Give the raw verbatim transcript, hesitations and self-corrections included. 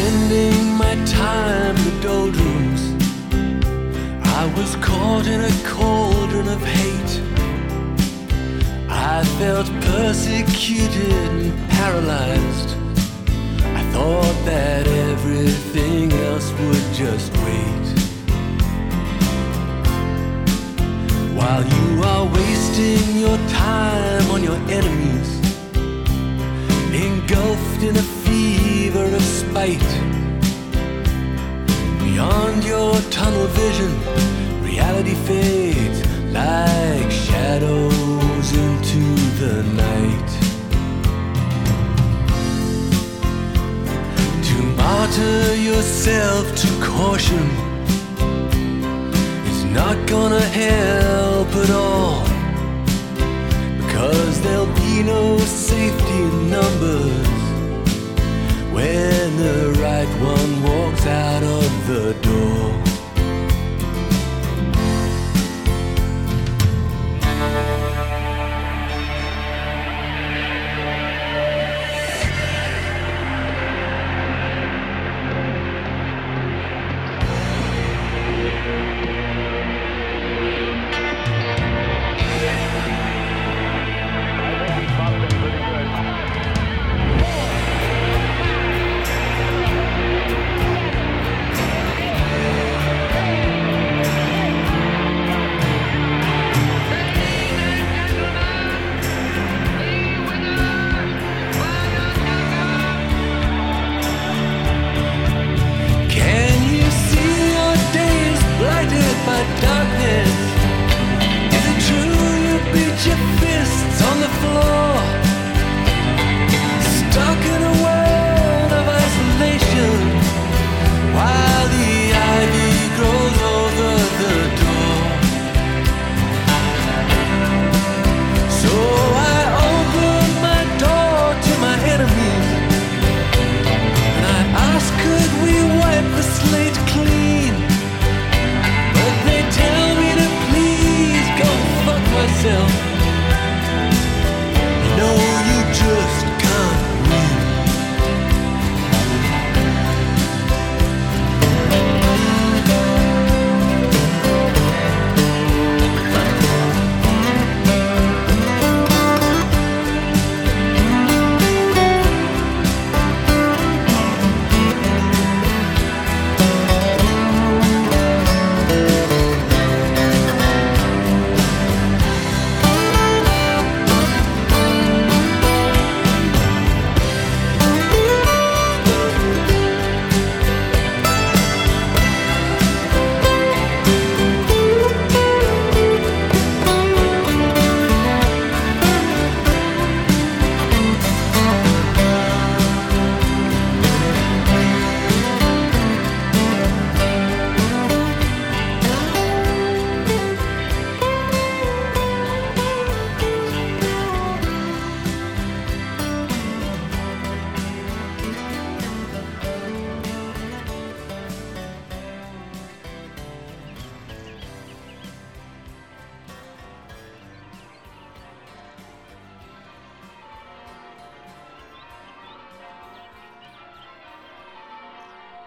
spending my time in the doldrums. I was caught in a cauldron of hate. I felt persecuted and paralyzed. I thought that everything else would just wait. While you are wasting your time on your enemies, engulfed in a fever of spite. Beyond your tunnel vision, reality fades like shadows into the night. To martyr yourself to caution is not gonna help at all, because there'll be no safety in numbers when the